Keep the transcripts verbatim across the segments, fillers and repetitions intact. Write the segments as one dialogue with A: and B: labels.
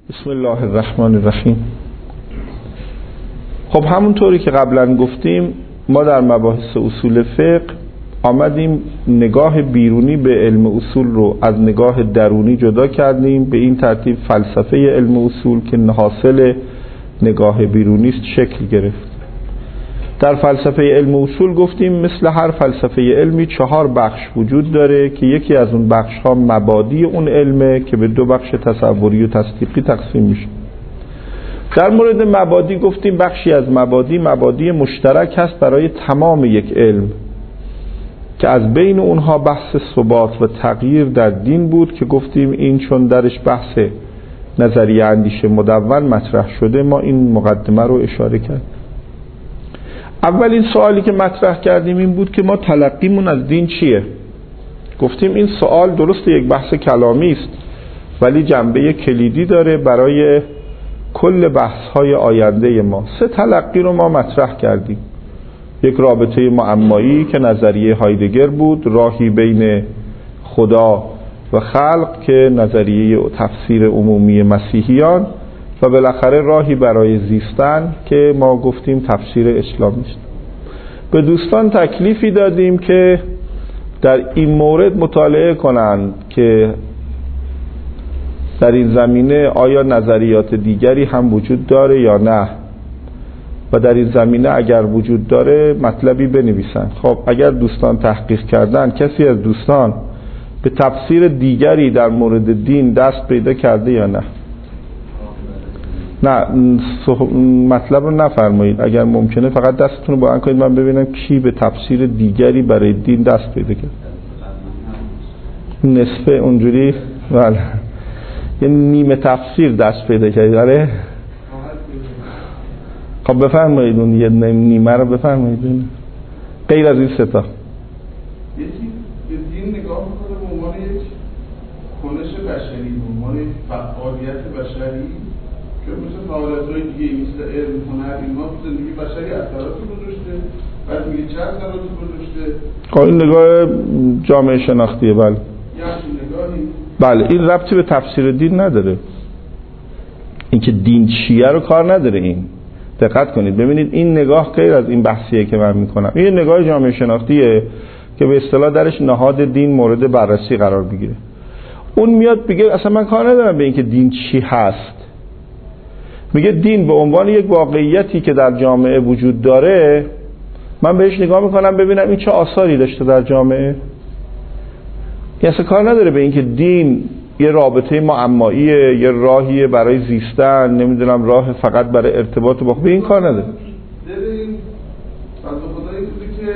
A: بسم الله الرحمن الرحیم. خب همونطوری که قبلا گفتیم ما در مباحث اصول فقه آمدیم نگاه بیرونی به علم اصول رو از نگاه درونی جدا کردیم، به این ترتیب فلسفه علم اصول که حاصل نگاه بیرونی است شکل گرفت. در فلسفه علم اصول گفتیم مثل هر فلسفه علمی چهار بخش وجود داره که یکی از اون بخش ها مبادی اون علمه که به دو بخش تصوری و تصدیقی تقسیم میشه. در مورد مبادی گفتیم بخشی از مبادی مبادی مشترک هست برای تمام یک علم که از بین اونها بحث ثبات و تغییر در دین بود که گفتیم این چون درش بحث نظریه اندیشه مدون مطرح شده ما این مقدمه رو اشاره کردیم. اولین سوالی که مطرح کردیم این بود که ما تلقیمون از دین چیه؟ گفتیم این سوال درست یک بحث کلامی است ولی جنبه کلیدی داره برای کل بحث‌های آینده ما. سه تلقی رو ما مطرح کردیم. یک رابطه معمایی که نظریه هایدگر بود، راهی بین خدا و خلق که نظریه تفسیر عمومی مسیحیان، و بالاخره راهی برای زیستن که ما گفتیم تفسیر اسلامی است. به دوستان تکلیفی دادیم که در این مورد مطالعه کنند که در این زمینه آیا نظریات دیگری هم وجود داره یا نه، و در این زمینه اگر وجود داره مطلبی بنویسند. خب اگر دوستان تحقیق کردن کسی از دوستان به تفسیر دیگری در مورد دین دست پیدا کرده یا نه؟ نه مطلب رو نفرمایید، اگر ممکنه فقط دستتون رو بلند کنید من ببینم کی به تفسیر دیگری برای دین دست پیدا کرد. نصفه اونجوری بله یه نیمه تفسیر دست پیدا کرد. آره خب بفرمایید اون یه نیمه رو بفرمایید غیر از این سه تا.
B: یکی به دین نگاه میکنه به عنوان یک کنش بشری، به عنوان یک فعالیت بشری که مثل فعالیت‌های دیگه مثل علم، هنر، اینا تو زندگی بشری اثراتی گذاشته. بعد میگه چه اثراتی گذاشته؟
A: خب این نگاه جامعه شناختیه. بله
B: یه نگاهی
A: بله این ربطی به تفسیر دین نداره. اینکه دین چیه رو کار نداره. این دقت کنید ببینید این نگاه غیر از این بحثیه که من میکنم. این نگاه جامعه شناختیه که به اصطلاح درش نهاد دین مورد بررسی قرار بگیره. اون میاد بگه اصلا من کار ندارم به اینکه دین چی هست. میگه دین به عنوان یک واقعیتی که در جامعه وجود داره من بهش نگاه میکنم ببینم این چه آثاری داشته در جامعه. این اصلا کار نداره به اینکه دین یه رابطه معماییه، یه راهیه برای زیستن، نمیدونم راه فقط برای ارتباط با به این کار نداره.
B: ببین از خدایی بودی که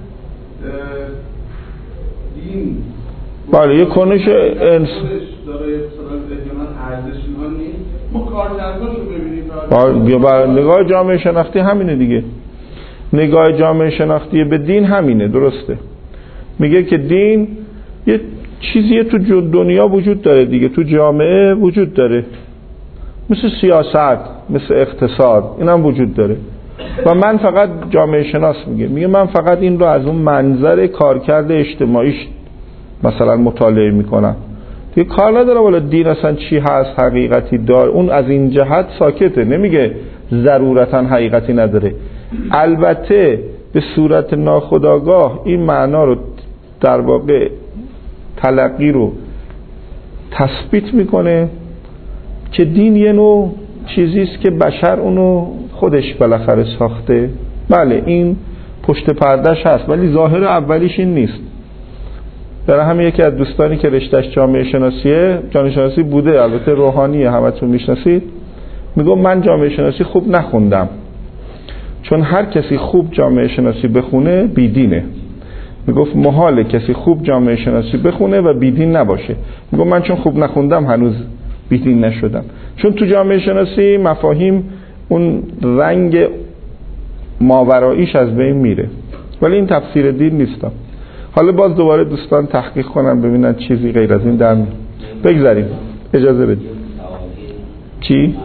B: دین
A: بله یه کنش انس
B: داره مثلا احیانا ارزش اینها نیست. ما کارکرداشو ببینیم.
A: بله نگاه جامعه شناختی همینه دیگه. نگاه جامعه شناختی به دین همینه. درسته میگه که دین یه چیزیه تو دنیا وجود داره دیگه، تو جامعه وجود داره، مثل سیاست مثل اقتصاد این هم وجود داره. و من فقط جامعه شناس میگه میگه من فقط این رو از اون منظر کارکرد اجتماعیش مثلا مطالعه میکنم دیگه، کار نداره والا دین اصلا چی هست حقیقتی دار. اون از این جهت ساکته، نمیگه ضرورتا حقیقتی نداره. البته به صورت ناخودآگاه این معنا رو در واقع تلقی رو تثبیت میکنه که دین یه نوع چیزیست که بشر اونو خودش بالاخره ساخته. بله این پشت پردهش هست ولی ظاهر اولیش این نیست. برای همین یکی از دوستانی که رشتهش جامعه شناسیه، جامعه شناسی بوده البته روحانیه همتون میشناسید، میگم من جامعه شناسی خوب نخوندم چون هر کسی خوب جامعه شناسی بخونه بیدینه. میگفت محاله کسی خوب جامعه شناسی بخونه و بیدین نباشه. میگم من چون خوب نخوندم هنوز بیدین نشدم، چون تو جامعه شناسی مفاهیم اون رنگ ماوراییش از بین میره. ولی این تفسیر دین نیست. حالا باز دوباره دوستان تحقیق کنن ببینن چیزی غیر از این در بگذاریم. اجازه بدید. چی؟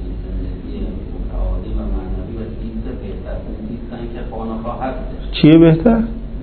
A: چیه بهتر؟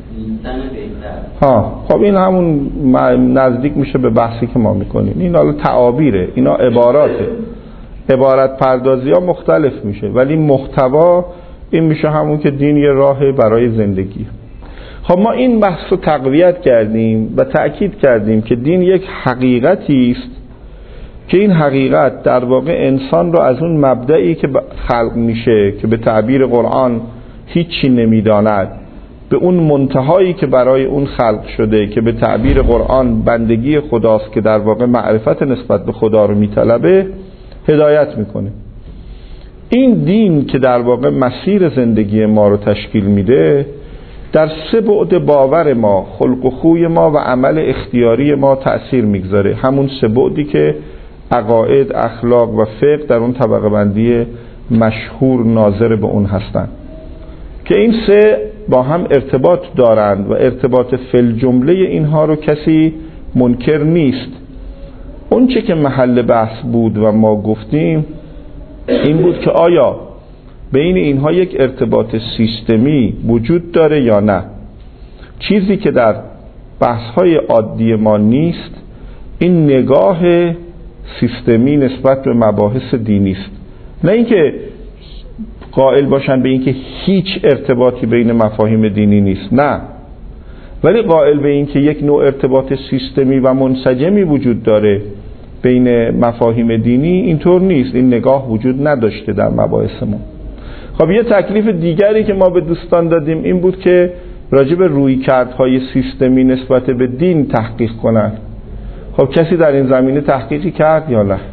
A: ها خب این همون نزدیک میشه به بحثی که ما میکنیم. این حالا تعابیره، اینا عباراته. عبارت پردازی ها مختلف میشه، ولی محتوا این میشه همون که دین یه راه برای زندگی. خب ما این بحث رو تقویت کردیم و تأکید کردیم که دین یک حقیقتی است که این حقیقت در واقع انسان رو از اون مبدئی که خلق میشه که به تعبیر قرآن هیچی نمیداند به اون منتهایی که برای اون خلق شده که به تعبیر قرآن بندگی خداست که در واقع معرفت نسبت به خدا رو میطلبه هدایت میکنه. این دین که در واقع مسیر زندگی ما رو تشکیل میده در سه بعد باور ما، خلق و خوی ما و عمل اختیاری ما تأثیر میگذاره. همون سه بعدی که عقاید، اخلاق و فقه در اون طبقه بندی مشهور ناظر به اون هستن که این سه با هم ارتباط دارند و ارتباط فل جمله اینها رو کسی منکر نیست. اون چه که محل بحث بود و ما گفتیم این بود که آیا بین اینها یک ارتباط سیستمی وجود داره یا نه. چیزی که در بحث‌های عادی ما نیست این نگاه سیستمی نسبت به مباحث دینی است. نه اینکه قائل باشن به اینکه هیچ ارتباطی بین مفاهیم دینی نیست، نه، ولی قائل به اینکه یک نوع ارتباط سیستمی و منسجمی وجود داره بین مفاهیم دینی اینطور نیست. این نگاه وجود نداشته در مباحث ما. خب یه تکلیف دیگری که ما به دوستان دادیم این بود که راجع به رویکردهای سیستمی نسبت به دین تحقیق کنند. خب کسی در این زمینه تحقیقی کرد یا نه؟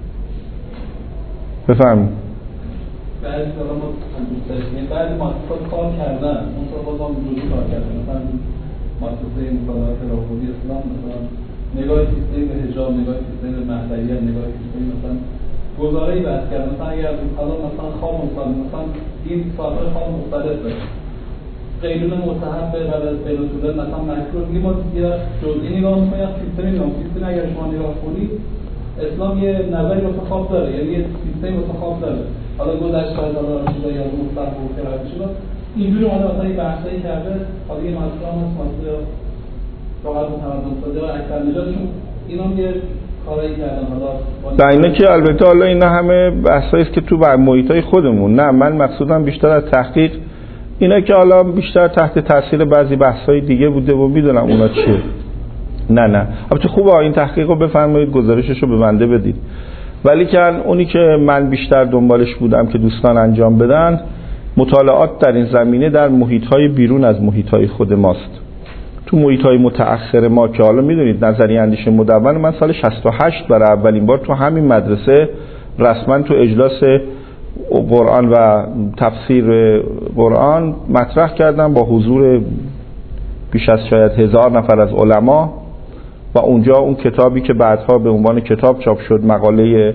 A: بفرمایید.
C: بعضی مثلا ما دوستاشیم بعضی مؤسسات کار کردن، اون تو بازم جوری کار کردن، مثلا مؤسسه مطالعات راهبردی اسلام مثلا نگاه سیستمی به حجاب، نگاه سیستمی به مهدویت، نگاه سیستمی مثلا گزاره‌ای بحث کرد. مثلا اگر حالا مثلا خواب مثلا مثلا این ساعت‌های خواب مختلف داره، قیلول مستحب بعد از قیلول طولانی مثلا مکروه، دیگه ما یه جزئی نگاه می‌کنیم، سیستمی نگاه سیستم اگر شما نگاه کنید اسلام یه نظری واسه خواب داره، یعنی یه سیستمی واسه خواب داره. حالا گذشت های دالا شده یا مستحب و قرائت شده اینجوری اومده مثلا یه بحثایی کرده. حالا یه مسئله هم هست مسئله فقط متمدن شده و اکثر نجاتشون اینا هم یه کارایی کردن. حالا
A: در اینه که البته حالا اینا همه بحثایی است که تو بر محیطای خودمون، نه من مقصودم بیشتر از تحقیق اینا که حالا بیشتر تحت تاثیر بعضی بحث‌های دیگه بوده و میدونم اونا چیه. نه نه البته خوبه این تحقیق رو بفرمایید، گزارشش رو به بنده بدید، ولی که اونی که من بیشتر دنبالش بودم که دوستان انجام بدن مطالعات در این زمینه در محیط‌های بیرون از محیط‌های خود ماست. تو محیط‌های متأخر ما که حالا میدونید نظریه اندیشه مدون من سال شصت و هشت برای اولین بار تو همین مدرسه رسما تو اجلاس قرآن و تفسیر قرآن مطرح کردم با حضور بیش از شاید هزار نفر از علما و اونجا اون کتابی که بعدها به عنوان کتاب چاپ شد، مقاله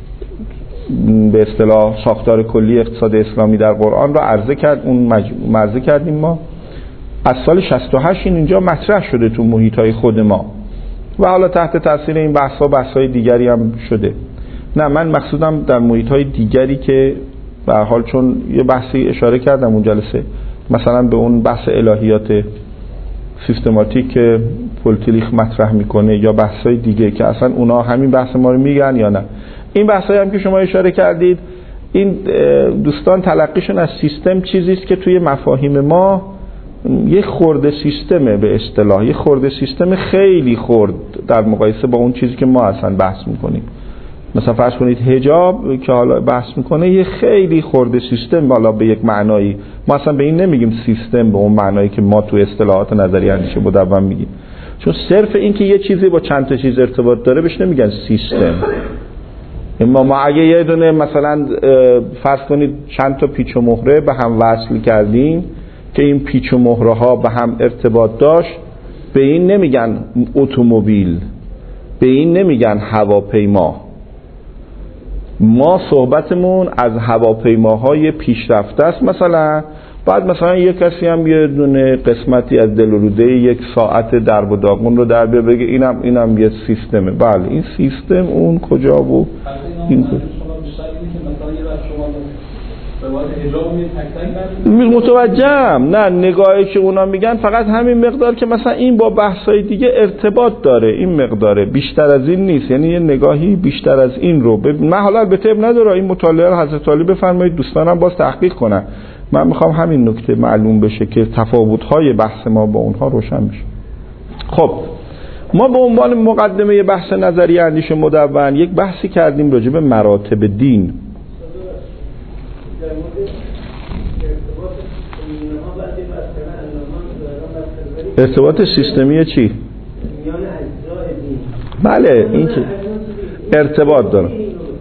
A: به اصطلاح ساختار کلی اقتصاد اسلامی در قرآن را عرضه کرد، اون مج... عرضه کردیم ما از سال شصت و هشت این اینجا مطرح شده تو محیط‌های خود ما و حالا تحت تاثیر این بحث‌ها بحث‌های دیگری هم شده. نه من مقصودم در محیط‌های دیگری که به هر حال چون یه بحثی اشاره کردم اون جلسه مثلا به اون بحث الهیات سیستماتیک که پولتلیخ مطرح میکنه یا بحث‌های دیگه که اصلا اونا همین بحث ما رو میگن یا نه. این بحثایی هم که شما اشاره کردید این دوستان تلقیشون از سیستم چیزی است که توی مفاهیم ما یه خرده سیستمه، به اصطلاح یه خرده سیستم خیلی خرد در مقایسه با اون چیزی که ما اصلا بحث میکنیم. مثلا فرض کنید حجاب که حالا بحث میکنه یه خیلی خرده سیستم، حالا به یک معنایی ما اصلا به این نمیگیم سیستم به اون معنایی که ما تو اصطلاحات نظری اندیشه مدون میگیم، چون صرف این که یه چیزی با چند تا چیز ارتباط داره بهش نمیگن سیستم. اما ما اگه یه دونه مثلا فرض کنید چند تا پیچ و مهره به هم وصل کردیم که این پیچ و مهره ها به هم ارتباط داشت، به این نمیگن اتومبیل، به این نمیگن هواپیما. ما صحبتمون از هواپیماهای پیشرفته است. مثلا بعد مثلا یک کسی هم یه دونه قسمتی از دل و روده یک ساعت درب و داغون رو در بیاره بگه اینم اینم یه سیستمه. بله این سیستم اون کجا و این کجا.
C: شما بیشتر اینه که مثلا یه وقت شما به روایت حجاب می تک تک
A: متوجهم. نه، نگاهی که اونا میگن فقط همین مقدار که مثلا این با بحثای دیگه ارتباط داره، این مقداره، بیشتر از این نیست. یعنی یه نگاهی بیشتر از این رو ب... من حالا البته اب نداره این مطالعه رو حضرت علی بفرمایید، دوستانم باز تحقیق کنن. من میخوام همین نکته معلوم بشه که تفاوت‌های بحث ما با اونها روشن بشه. خب ما به عنوان مقدمه بحث نظریه اندیشه مدون یک بحثی کردیم راجع به مراتب دین. ارتباط سیستمی چی؟ بله این که ارتباط داره.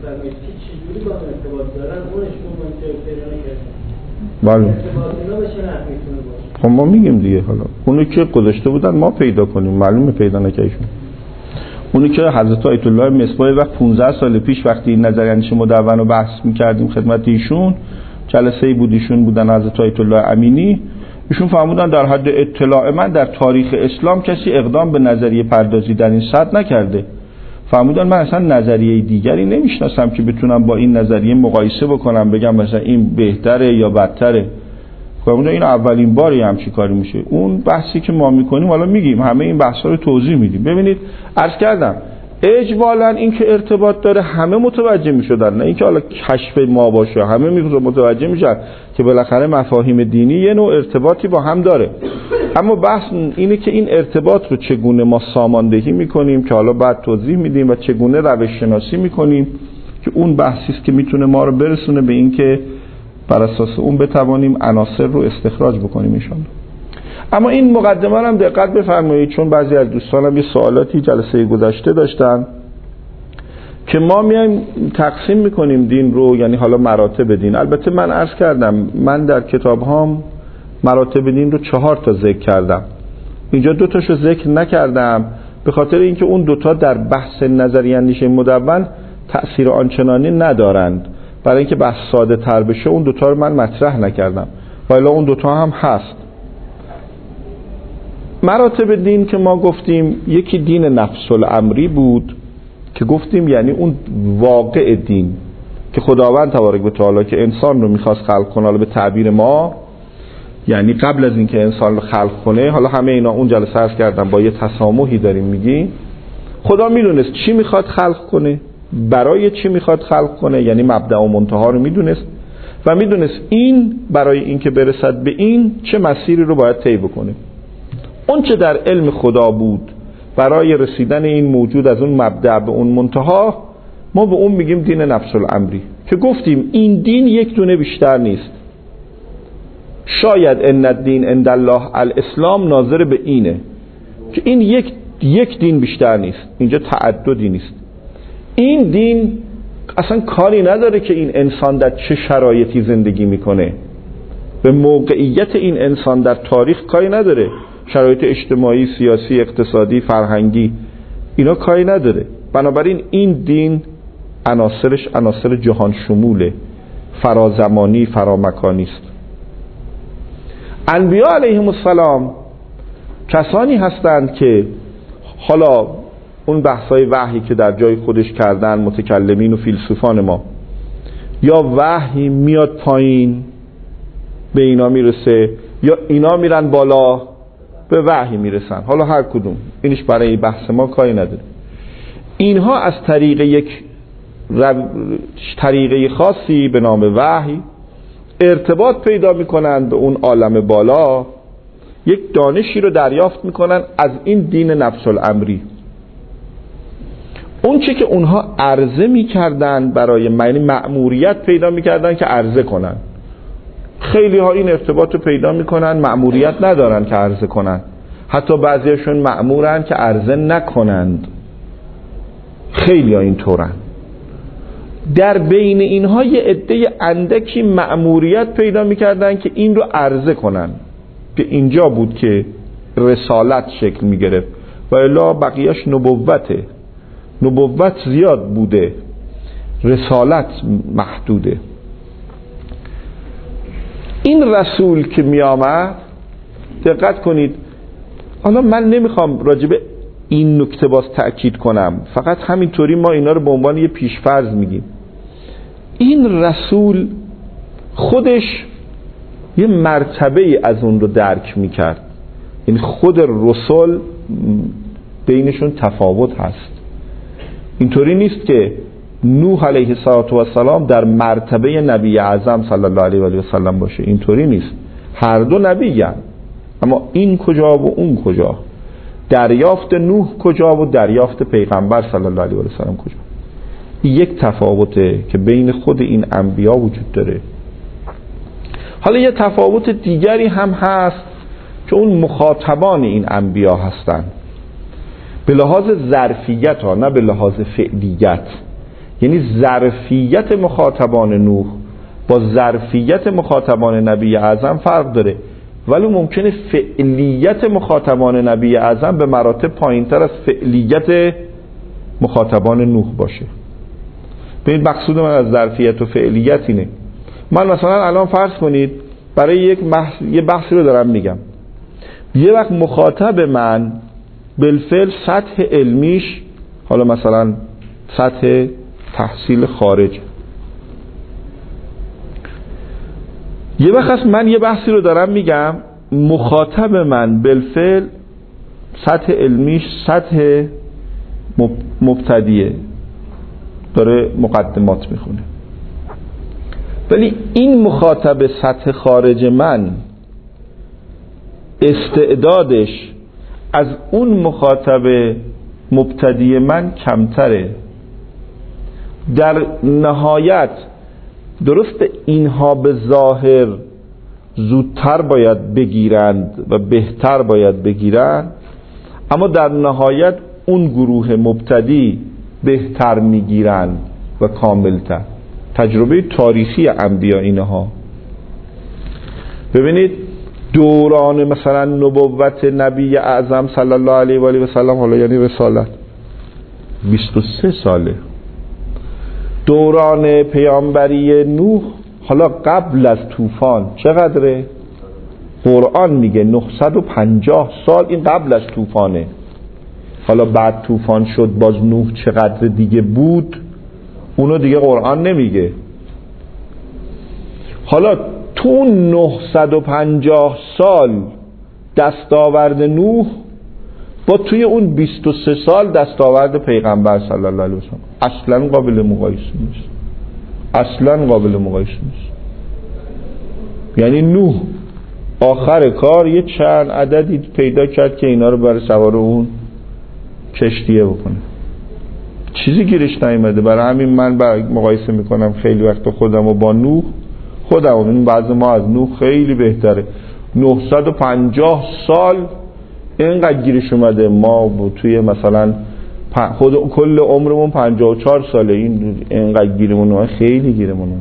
A: بله خب ما میگیم دیگه، حالا اونو که گذاشته بودن ما پیدا کنیم، معلومه پیدا نکردیشون. اونی که حضرت آیت الله مصباحی وقت پانزده سال پیش وقتی این نظریه اندیشه مدون رو بحث میکردیم خدمت ایشون، جلسه ای بود ایشون بودن حضرت آیت الله امینی، ایشون فرمودن در حد اطلاع من در تاریخ اسلام کسی اقدام به نظریه پردازی در این سطح نکرده. فرمودن من اصلا نظریه دیگری نمیشناسم که بتونم با این نظریه مقایسه بکنم بگم مثلا این بهتره یا بدتره. فرمودن این اولین باری همچین کاری میشه. اون بحثی که ما میکنیم حالا میگیم، همه این بحثا رو توضیح میدیم. ببینید عرض کردم اجمالاً این که ارتباط داره همه متوجه میشدن، نه اینکه حالا کشف ما باشه، همه متوجه میشن که بالاخره مفاهیم دینی یه نوع ارتباطی با هم داره. اما بحث اینه که این ارتباط رو چگونه ما ساماندهی میکنیم که حالا بعد توضیح میدیم و چگونه روش شناسی میکنیم که اون بحثی است که میتونه ما رو برسونه به این که بر اساس اون بتوانیم عناصر رو استخراج بکنیم انشاءالله. اما این مقدمه رو هم دقت بفرمایید، چون بعضی از دوستانم یه سوالاتی جلسه گذشته داشتن که ما میایم تقسیم میکنیم دین رو، یعنی حالا مراتب دین. البته من عرض کردم من در کتاب هام مراتب دین رو چهار تا ذکر کردم، اینجا دو تاشو ذکر نکردم به خاطر اینکه اون دوتا در بحث نظریه اندیشه مدون تأثیر آنچنانی ندارند. برای اینکه بحث ساده تر بشه اون دوتا رو من مطرح نکردم، ولی اون دوتا هم هست. مراتب دین که ما گفتیم یکی دین نفس الامری بود که گفتیم یعنی اون واقع دین که خداوند تبارک و تعالی که انسان رو میخواست خلق کنه، حالا به تعبیر ما یعنی قبل از اینکه انسان رو خلق کنه، حالا همه اینا اون جلسه عرض کردم با یه تسامحی داریم میگیم، خدا میدونست چی میخواد خلق کنه، برای چی میخواد خلق کنه، یعنی مبدأ و منتها رو میدونست و میدونست این برای اینکه برسد به این چه مسیری رو باید طی بکنه. اون چه در علم خدا بود برای رسیدن این موجود از اون مبدأ به اون منتها، ما به اون میگیم دین نفس الامری که گفتیم این دین یک دونه بیشتر نیست. شاید ان الدین عند الله الاسلام ناظر به اینه که این یک یک دین بیشتر نیست، اینجا تعددی نیست. این دین اصلا کاری نداره که این انسان در چه شرایطی زندگی میکنه، به موقعیت این انسان در تاریخ کاری نداره، شرایط اجتماعی، سیاسی، اقتصادی، فرهنگی اینا کاری نداره. بنابراین این دین عناصرش عناصر جهان شموله، فرازمانی، فرامکانی است. انبیا علیهم السلام کسانی هستند که حالا اون بحثای وحی که در جای خودش کردن متکلمین و فیلسوفان ما، یا وحی میاد پایین به اینا میرسه یا اینا میرن بالا به وحی میرسن، حالا هر کدوم اینش برای بحث ما کاری نداره. اینها از طریق یک طریقه خاصی به نام وحی ارتباط پیدا میکنن به اون عالم بالا، یک دانشی رو دریافت میکنن از این دین نفس الامری. اون چی که اونها عرضه میکردن برای معنی مأموریت پیدا میکردن که عرضه کنن. خیلی ها این ارتباط رو پیدا میکنن، مأموریت ندارن که عرضه کنن، حتی بعضیشون مأمورن که عرضه نکنند. خیلی ها این طورن. در بین اینها یه عده اندکی مأموریت پیدا میکردن که این رو عرضه کنن، که اینجا بود که رسالت شکل میگرفت و الا بقیهش نبوته. نبوت زیاد بوده، رسالت محدوده. این رسول که می آمد، دقت کنید، حالا من نمیخوام راجب این نکته باز تأکید کنم، فقط همینطوری ما اینا رو به عنوان یه پیشفرض میگیم. این رسول خودش یه مرتبه از اون رو درک میکرد. یعنی خود رسول بینشون تفاوت هست. اینطوری نیست که نوح علیه السلام در مرتبه نبی اعظم صلی الله علیه و آله و سلم باشه. اینطوری نیست. هر دو نبی هستند، اما این کجا و اون کجا، دریافت نوح کجا و دریافت پیغمبر صلی الله علیه و آله و سلم کجا. یک تفاوته که بین خود این انبیا وجود داره. حالا یه تفاوت دیگری هم هست که اون مخاطبان این انبیا هستن، به لحاظ ظرفیت ها، نه به لحاظ فعلیت. یعنی ظرفیت مخاطبان نوح با ظرفیت مخاطبان نبی اعظم فرق داره، ولی ممکنه فعلیت مخاطبان نبی اعظم به مراتب پایینتر از فعلیت مخاطبان نوح باشه. ببین مقصود من از ظرفیت و فعلیت اینه. من مثلا الان فرض کنید برای یک بحث، یه بحثی رو دارم میگم، یه وقت مخاطب من بالفعل سطح علمیش، حالا مثلا سطح تحصیل خارج، یه وقت من یه بحثی رو دارم میگم، مخاطب من بالفعل سطح علمیش سطح مبتدیه، داره مقدمات میخونه، ولی این مخاطب سطح خارج من استعدادش از اون مخاطب مبتدی من کمتره. در نهایت درست اینها به ظاهر زودتر باید بگیرند و بهتر باید بگیرند، اما در نهایت اون گروه مبتدی بهتر میگیرند و کاملتر. تجربه تاریخی انبیا اینها. ببینید دوران مثلا نبوت نبی اعظم صلی الله علیه و آله و سلم، حالا یعنی رسالت، بیست و سه ساله. دوران پیامبری نوح حالا قبل از طوفان چقدره؟ قرآن میگه نهصد و پنجاه سال، این قبل از طوفانه. حالا بعد طوفان شد باز نوح چقدر دیگه بود اونو دیگه قرآن نمیگه. حالا تو نهصد و پنجاه سال دستاورد نوح با توی اون بیست و سه سال دستاورد پیغمبر صلی الله علیه و سلم اصلا قابل مقایسه نیست. اصلا قابل مقایسه نیست. یعنی نوح آخر کار یه چند عددی پیدا کرد که اینا رو برای سوار اون کشتیه بکنه، چیزی گیرش نیامده. برای همین من مقایسه میکنم خیلی وقت خودم و با نوح، خودم این بعض ما از نوح خیلی بهتره. نهصد و پنجاه سال اینقدر گیرش اومده، ما توی مثلا خود کل عمرمون پنجاه و چهار ساله، این اینقدر گیرمون خیلی گیرمون.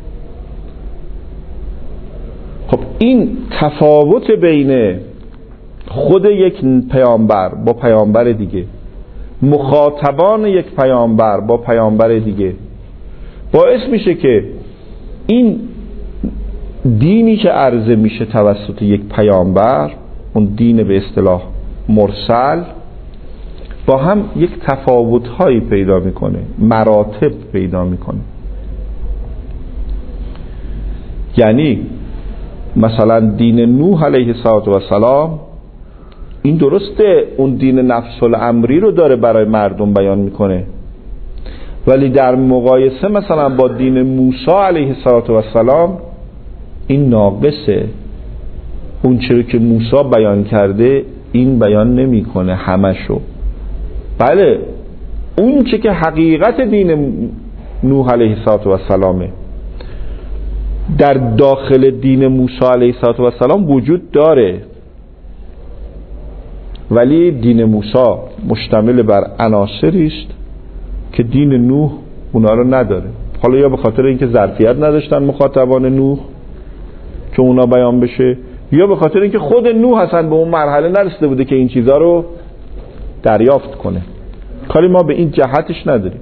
A: خب این تفاوت بین خود یک پیامبر با پیامبر دیگه، مخاطبان یک پیامبر با پیامبر دیگه، باعث میشه که این دینی که عرضه میشه توسط یک پیامبر، اون دین به اصطلاح مرسل، با هم یک تفاوت‌هایی پیدا میکنه، مراتب پیدا میکنه. یعنی مثلا دین نوح علیه السلام این درسته اون دین نفس الامری رو داره برای مردم بیان میکنه، ولی در مقایسه مثلا با دین موسی علیه السلام این ناقصه. اون چیزی که موسی بیان کرده این بیان نمیکنه همشو. بله اون چیزی که حقیقت دین نوح علیه السلامه در داخل دین موسی علیه السلام وجود داره، ولی دین موسی مشتمل بر عناصری است که دین نوح اونا رو نداره. حالا یا به خاطر اینکه ظرفیت نداشتن مخاطبان نوح که اونا بیان بشه، یا به خاطر اینکه خود نوح اصلا به اون مرحله نرسیده بوده که این چیزا رو دریافت کنه. کاری ما به این جهتش نداریم.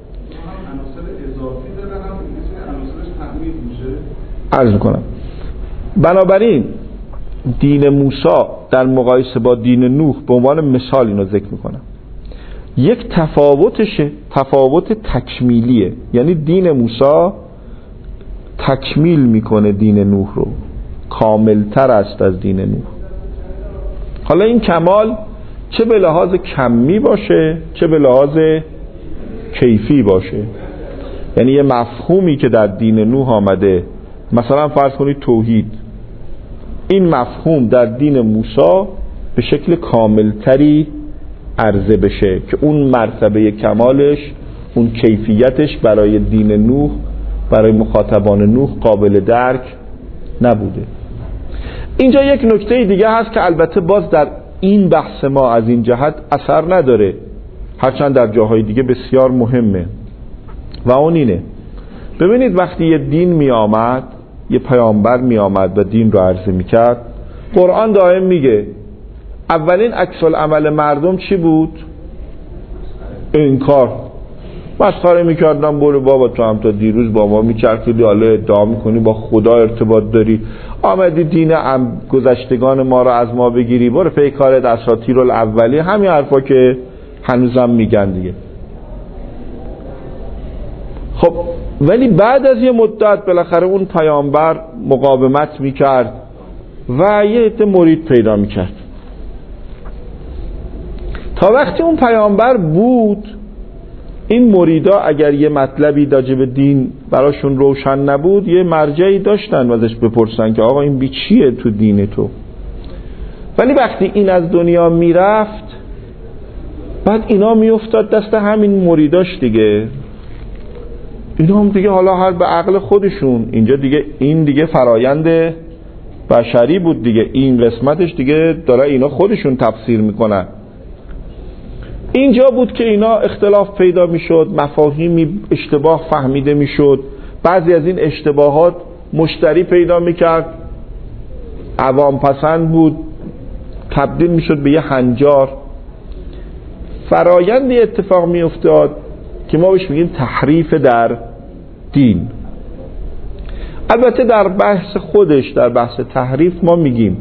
A: عرض میکنم بنابراین دین موسی در مقایسه با دین نوح به عنوان مثال اینو ذکر میکنم، یک تفاوتشه، تفاوت تکمیلیه. یعنی دین موسی تکمیل میکنه دین نوح رو، کاملتر است از دین نوح. حالا این کمال چه به لحاظ کمی باشه چه به لحاظ کیفی باشه. یعنی یه مفهومی که در دین نوح آمده، مثلا فرض کنید توحید، این مفهوم در دین موسی به شکل کاملتری عرضه بشه که اون مرتبه کمالش، اون کیفیتش برای دین نوح، برای مخاطبان نوح قابل درک نبوده. اینجا یک نکته دیگه هست که البته باز در این بحث ما از این جهت اثر نداره، هرچند در جاهای دیگه بسیار مهمه، و اون اینه: ببینید وقتی یه دین می آمد، یه پیامبر می آمد و دین رو عرضه می کرد، قرآن دائم میگه اولین عکس العمل مردم چی بود؟ انکار. مسخره میکردن، برو بابا تو هم تا دیروز با ما میچرخیدی، حالا ادعا میکنی با خدا ارتباط داری، آمدی دین گذشتگان ما رو از ما بگیری، برو پی کارت، اساطیر الاولی، همین حرفا که هنوزم میگن دیگه. خب ولی بعد از یه مدت بالاخره اون پیامبر مقاومت میکرد و یه عده مرید پیدا میکرد، تا وقتی اون پیامبر بود این مریدا اگر یه مطلبی راجع به دین براشون روشن نبود، یه مرجعی داشتن و ازش بپرسن که آقا این بی چیه تو دین تو. ولی وقتی این از دنیا میرفت، بعد اینا میافتاد دست همین مریداش دیگه، اینا هم دیگه حالا هر به عقل خودشون، اینجا دیگه این دیگه فرایند بشری بود دیگه، این قسمتش دیگه داره اینا خودشون تفسیر میکنن. اینجا بود که اینا اختلاف پیدا میشد، مفاهیمی اشتباه فهمیده میشد، بعضی از این اشتباهات مشتری پیدا میکرد، عوام پسند بود، تبدیل میشد به یه هنجار. فرایندی اتفاق میافتاد که ما بهش میگیم تحریف در دین. البته در بحث خودش، در بحث تحریف، ما میگیم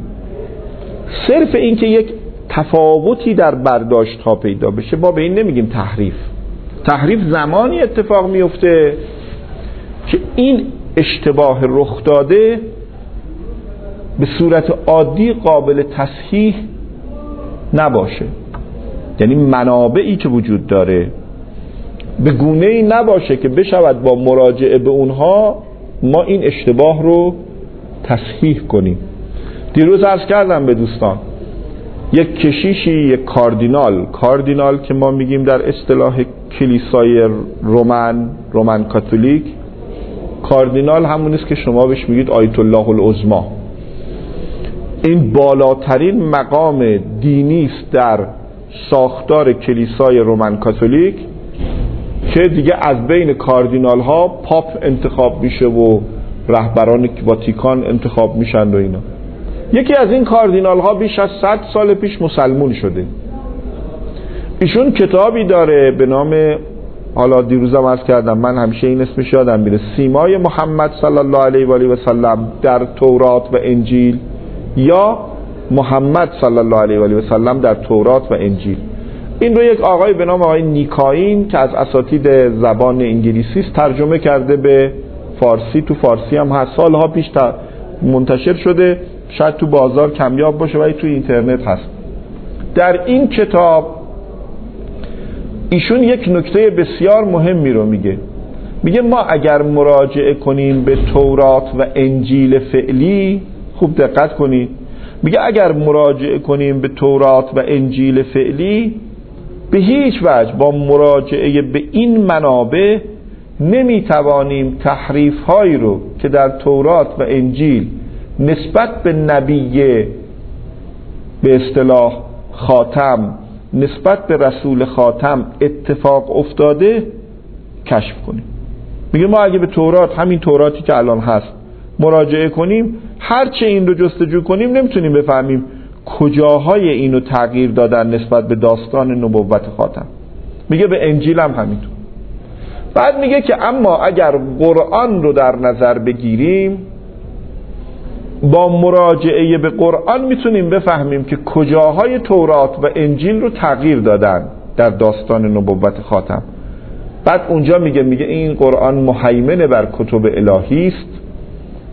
A: صرف این که یک تفاوتی در برداشت ها پیدا بشه، ما به این نمیگیم تحریف. تحریف زمانی اتفاق میفته که این اشتباه رخ داده به صورت عادی قابل تصحیح نباشه، یعنی منابعی که وجود داره به گونه‌ای نباشه که بشود با مراجعه به اونها ما این اشتباه رو تصحیح کنیم. دیروز عرض کردم به دوستان، یک کشیشی، یک کاردینال، کاردینال که ما میگیم در اصطلاح کلیسای رومن، رومن کاتولیک، کاردینال همون است که شما بهش میگید آیت الله العظمی. این بالاترین مقام دینی است در ساختار کلیسای رومن کاتولیک که دیگه از بین کاردینال ها پاپ انتخاب میشه و رهبران واتیکان انتخاب میشن و اینا. یکی از این کاردینال ها بیش از صد سال پیش مسلمون شده. ایشون کتابی داره به نام، حالا دیروزم عرض کردم من همیشه این اسمش یادم میره، سیمای محمد صلی الله علیه و آله و سلم در تورات و انجیل، یا محمد صلی الله علیه و آله و سلم در تورات و انجیل. این رو یک آقای به نام آقای نیکاین که از اساتید زبان انگلیسی است ترجمه کرده به فارسی، تو فارسی هم هست، سالها پیش منتشر شده، شاید تو بازار کمیاب باشه ولی تو اینترنت هست. در این کتاب ایشون یک نکته بسیار مهمی رو میگه. میگه ما اگر مراجعه کنیم به تورات و انجیل فعلی، خوب دقت کنید، میگه اگر مراجعه کنیم به تورات و انجیل فعلی، به هیچ وجه با مراجعه به این منابع نمیتوانیم تحریف هایی رو که در تورات و انجیل نسبت به نبی به اصطلاح خاتم، نسبت به رسول خاتم اتفاق افتاده کشف کنیم. میگه ما اگه به تورات، همین توراتی که الان هست، مراجعه کنیم، هرچه این رو جستجو کنیم نمیتونیم بفهمیم کجاهای اینو تغییر دادن نسبت به داستان نبوت خاتم. میگه به انجیل هم همینطور. بعد میگه که اما اگر قرآن رو در نظر بگیریم، با مراجعه به قرآن میتونیم بفهمیم که کجاهای تورات و انجیل رو تغییر دادن در داستان نبوت خاتم. بعد اونجا میگه میگه این قرآن مهیمن بر کتب الهی است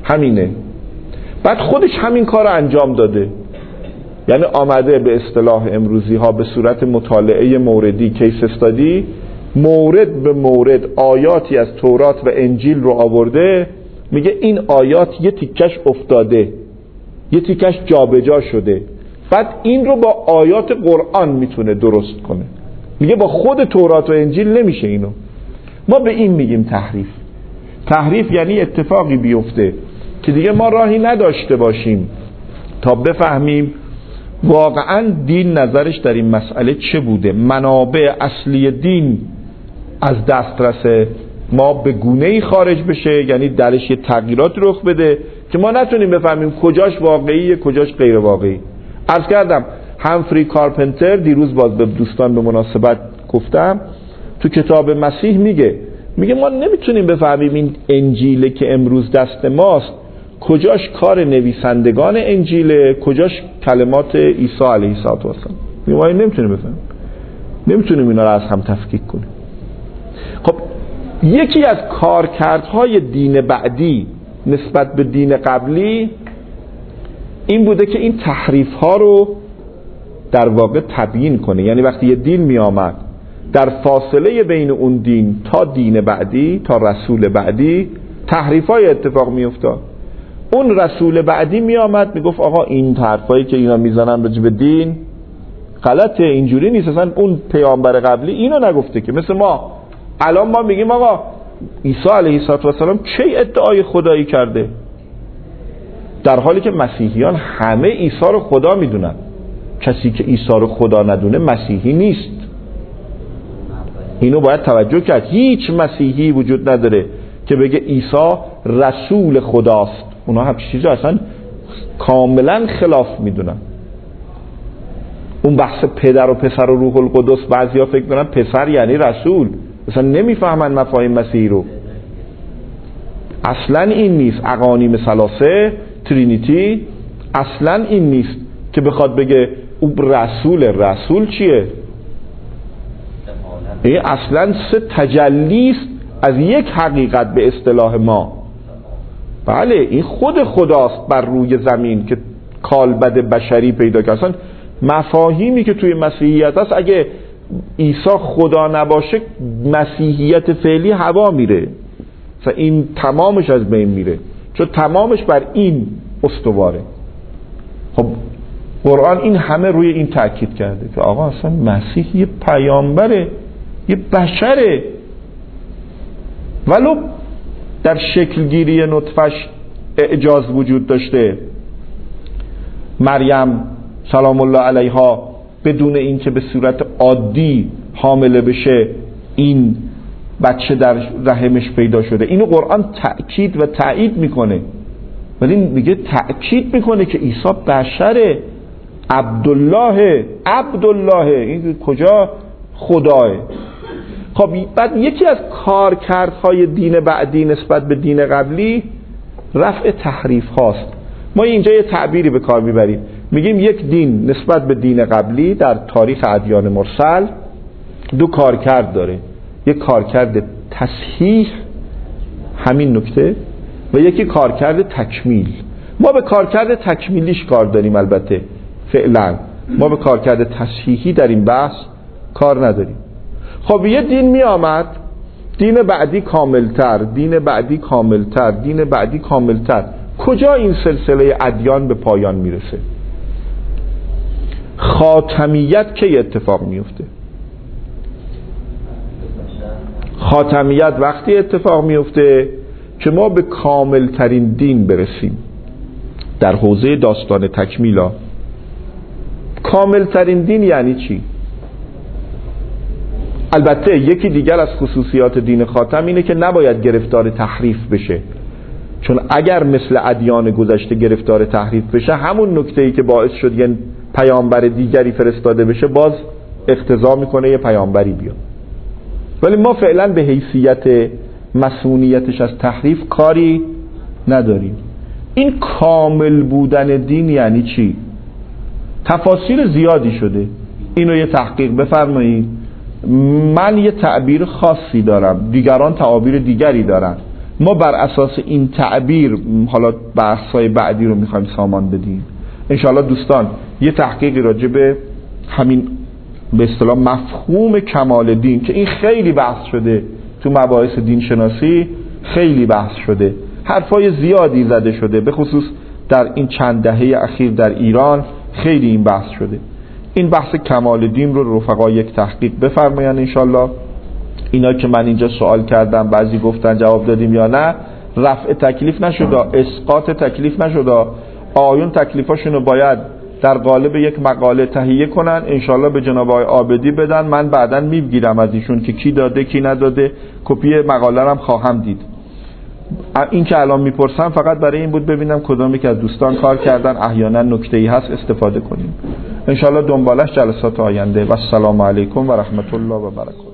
A: همینه. بعد خودش همین کار رو انجام داده، یعنی آمده به اصطلاح امروزی ها به صورت مطالعه موردی، کیس استادی، مورد به مورد آیاتی از تورات و انجیل رو آورده، میگه این آیات یه تیکش افتاده، یه تیکش جابجا شده، بعد این رو با آیات قرآن میتونه درست کنه. میگه با خود تورات و انجیل نمیشه اینو. ما به این میگیم تحریف. تحریف یعنی اتفاقی بیفته که دیگه ما راهی نداشته باشیم تا بفهمیم واقعا دین نظرش در این مسئله چه بوده، منابع اصلی دین از دسترس ما به گونه‌ای خارج بشه، یعنی درش یه تغییرات رخ بده که ما نتونیم بفهمیم کجاش واقعیه کجاش غیر واقعی. عرض کردم همفری کارپنتر دیروز باز به دوستان به مناسبت گفتم تو کتاب مسیح میگه میگه ما نمیتونیم بفهمیم این انجیله که امروز دست ماست کجاش کار نویسندگان انجیله کجاش کلمات عیسی علیه السلام. ما نمیتونیم بفهمیم، نمیتونیم اینا رو از هم تفکیک کنیم. خب یکی از کارکردهای دین بعدی نسبت به دین قبلی این بوده که این تحریف ها رو در واقع تبیین کنه. یعنی وقتی یه دین می آمد در فاصله بین اون دین تا دین بعدی، تا رسول بعدی، تحریف های اتفاق می افتاد. اون رسول بعدی می آمد می گفت آقا این حرفایی که اینا میزنن راجع به دین غلطه، اینجوری نیست، اصلا اون پیامبر قبلی اینو نگفته که. مثل ما الان ما میگیم آقا عیسی علیه السلام چه ادعای خدایی کرده، در حالی که مسیحیان همه عیسی رو خدا میدونن. کسی که عیسی رو خدا ندونه مسیحی نیست. اینو باید توجه کرد. هیچ مسیحی وجود نداره که بگه عیسی رسول خداست. اونا هم چیزی اصلا کاملا خلاف میدونن. اون بحث پدر و پسر و روح القدس، بعضیا فکر میکنن پسر یعنی رسول، اصلا نمیفهمن مفاهیم مسیحی رو. اصلا این نیست. اقانیم ثلاثه، ترینیتی، اصلا این نیست که بخواد بگه او رسول. رسول چیه؟ این اصلا سه تجلیست از یک حقیقت به اصطلاح ما. بله این خود خداست بر روی زمین که کالبد بشری پیدا کرد. اصلا مفاهیمی که توی مسیحیت هست اگه عیسی خدا نباشه مسیحیت فعلی هوا میره، اصلا این تمامش از بین میره، چون تمامش بر این استواره. خب قرآن این همه روی این تاکید کرده که آقا اصلا مسیح یه پیامبره، یه بشره، ولو در شکلگیری نطفش اعجاز وجود داشته. مریم سلام الله علیها بدون اینکه به صورت عادی حامله بشه این بچه در رحمش پیدا شده. اینو قرآن تأکید و تایید میکنه، ولی میگه تأکید میکنه که عیسی بشره، عبدالله. عبدالله این کجا خداه؟ خب بعد یکی از کارکردهای دین بعدی نسبت به دین قبلی رفع تحریف هاست. ما اینجا یه تعبیری به کار میبریم، میگیم یک دین نسبت به دین قبلی در تاریخ ادیان مرسل دو کارکرد داره. یک کارکرد تصحیح، همین نکته، و یکی کارکرد تکمیل. ما به کارکرد تکمیلیش کار داریم، البته فعلا ما به کارکرد تصحیحی در این بحث کار نداریم. خب یه دین می آمد، دین بعدی کاملتر، دین بعدی کاملتر، دین بعدی کاملتر. کجا این سلسله ادیان به پایان میرسه؟ خاتمیت کی اتفاق میفته؟ خاتمیت وقتی اتفاق میفته که ما به کاملترین دین برسیم. در حوزه داستان تکمیلا کاملترین دین یعنی چی؟ البته یکی دیگر از خصوصیات دین خاتم اینه که نباید گرفتار تحریف بشه، چون اگر مثل ادیان گذشته گرفتار تحریف بشه همون نکته‌ای که باعث شد یه پیامبر دیگری فرستاده بشه باز اقتضا میکنه یه پیامبری بیاد. ولی ما فعلا به حیثیت مسئولیتش از تحریف کاری نداریم. این کامل بودن دین یعنی چی؟ تفاصیل زیادی شده، اینو یه تحقیق بفرمایید. من یه تعبیر خاصی دارم، دیگران تعابیر دیگری دارن. ما بر اساس این تعبیر حالا بحث‌های بعدی رو میخوایم سامان بدیم انشاءالله. دوستان یه تحقیقی راجع به همین به اصطلاح مفهوم کمال دین که این خیلی بحث شده تو مباحث دین شناسی، خیلی بحث شده، حرفای زیادی زده شده، به خصوص در این چند دهه اخیر در ایران خیلی این بحث شده. این بحث کمال دین رو رفقا یک تحقیق بفرمایند انشالله. اینا که من اینجا سوال کردم بعضی گفتن جواب دادیم یا نه، رفع تکلیف نشده، اسقاط تکلیف نشده. آیون تکلیفاشون رو باید در قالب یک مقاله تهیه کنن انشالله به جناب آقای عابدی بدن. من بعداً میگیرم از ایشون که کی داده کی نداده، کپی مقاله هم خواهم دید. این که الان میپرسم فقط برای این بود ببینم کدامی که از دوستان کار کردن احیانا نکته‌ای هست استفاده کنیم انشالله. دنبالش جلسات آینده. و السلام علیکم و رحمت الله و برکاته.